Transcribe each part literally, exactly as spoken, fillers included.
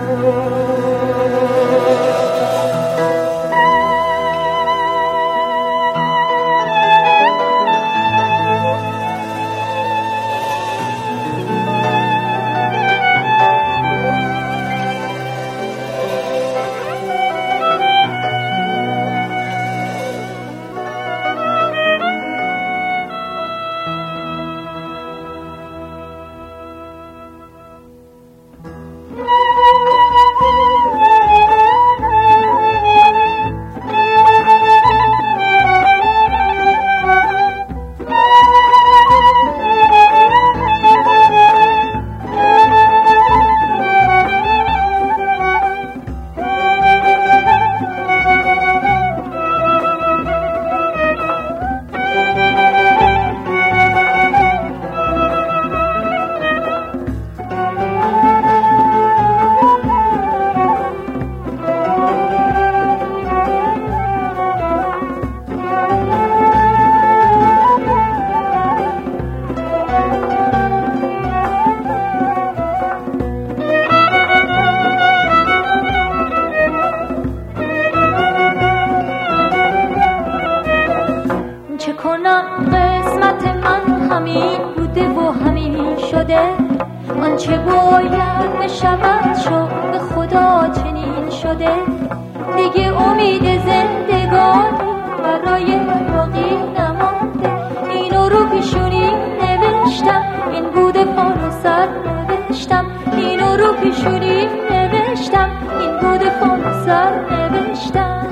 آنچه باید بشود شد به خدا چنین شده. دیگه امید زندگانی برای باقی نمانده. اینو رو پیشونی نوشتم، این بوده فال و سر نوشتم. اینو رو پیشونی نوشتم، این بوده فال و سر نوشتم.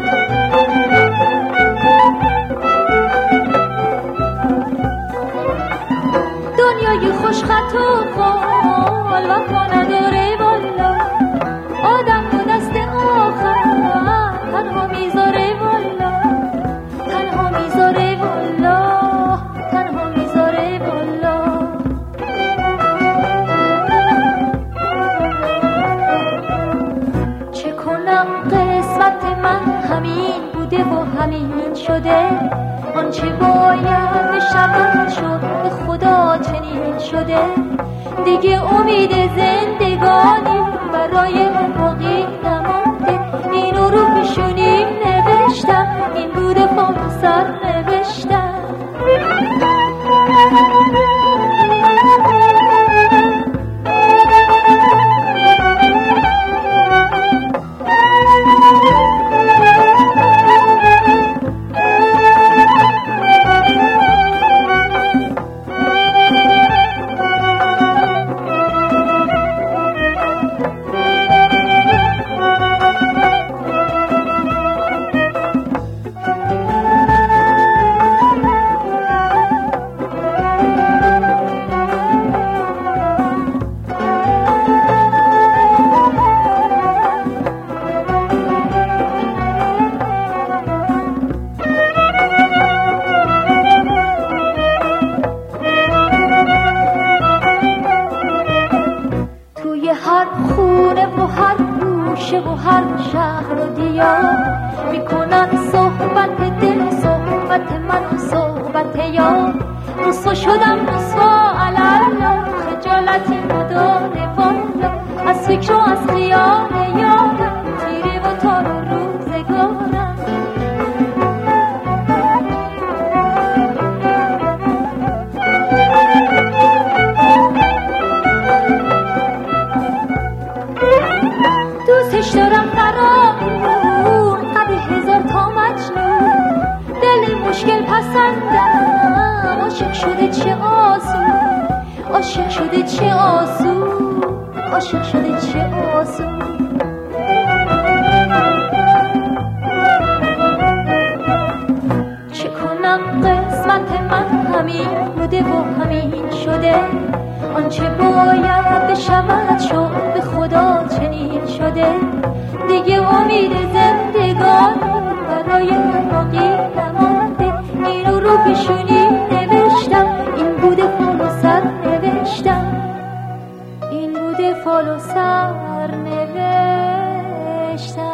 دنیای خوش خط و خال وفا نداره والا. آدم و دست آخر تنها میذاره والا. تنها میذاره والا. تنها میذاره والا. چه کنم قسمت من همین بوده و همین شده. آنچه باید بشود شد به خدا چنین شده. دیگه امید زندگانی برای باقی نمانده. اینو رو پیشونی نوشتم، این بوده فال و سر نوشتم. هر خونه و هر گوشه و هر شهر و دیار میکنن صحبت دل، صحبت من و صحبت یار. رسوا شدم رسوا علالا، خجالتی نداره والا. از فکر و از خیال یارم، تیره و تار و روزگارم. دوستش دارم قرارون قد هزار تا مجنون. دل مشکل پسندم، عاشق شده چه آسون. عاشق شده چه آسون. عاشق شده چه آسون. چه کنم قسمت من همین بوده و همین شده. آنچه باید بشود شد به خدا چنین شده. دیگه امید زندگان برای باقی نمانده. اینو رو پیشونی نوشتم، این بوده فال و سر نوشتم. این بوده فال و سر نوشتم.